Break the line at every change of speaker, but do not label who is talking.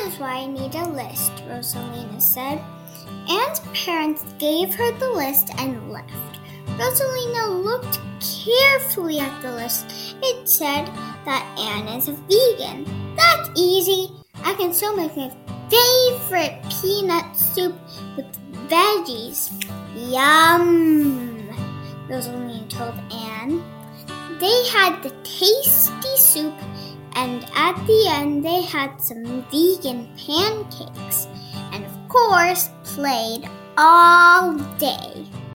is why I need a list, Rosalina said. Anne's parents gave her the list and left. Rosalina looked carefully at the list. It said that Anne is a vegan. That's easy. I can still make my favorite peanut soup with veggies. Yum, Rosalina told Anne. They had the tasty soup, and at the end they had some vegan pancakes, and of course played all day.